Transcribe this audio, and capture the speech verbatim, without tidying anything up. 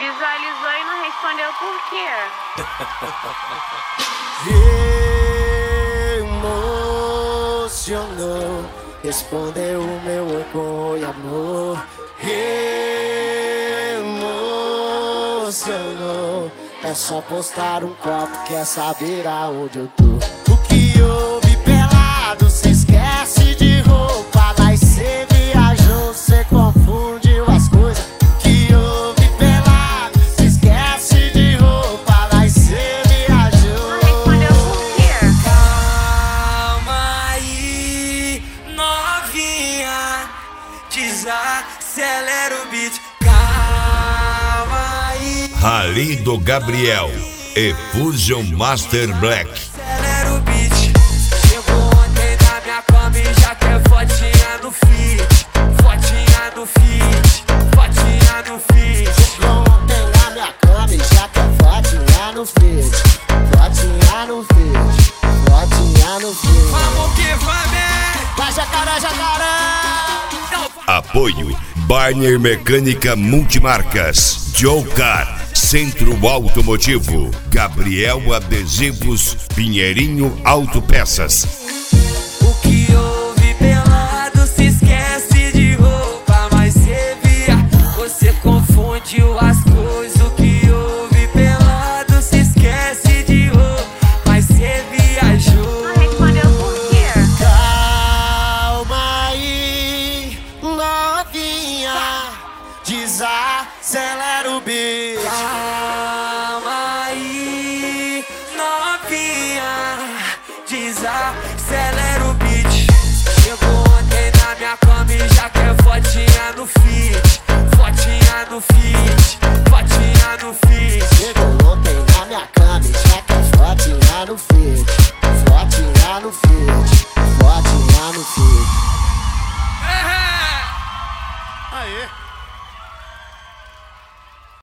Visualizou e não respondeu por quê? Emocionou, respondeu o meu oi, amor. Emocionou, é só postar um copo, quer saber aonde eu tô. O que houve pelado, cê esquece de roupa, mas cê viajou, cê confundiu as coisas. O que houve pelado, cê esquece de roupa, mas cê viajou. Não respondeu por quê? Calma aí, novinha, desacelera o beat. Calma aí. Rally do Gabriel e Fusion Master Black. Acelera o beat. Chegou ontem na minha cama e já quer fotinha no feed. Fotinha no feed. Fotinha no feed. Chegou ontem na minha cama e já quer fotinha no feed. Fotinha no feed. Fotinha no feed. Vamos que vamos! Vai jacaré, jacaré. Apoio Barner Mecânica Multimarcas, Joe Car, Centro Automotivo, Gabriel Adesivos, Pinheirinho Autopeças. O que houve pelado, se esquece de roupa, mas cê via, você confundiu as coisas. O que houve pelado, se esquece de roupa, mas cê viajou. Não respondeu por quê? Calma aí, novinha, desacelera o beat. Calma aí, novinha, desacelera o beat. Chegou ontem na minha cama e já quer fotinha no feed. Fotinha no feed.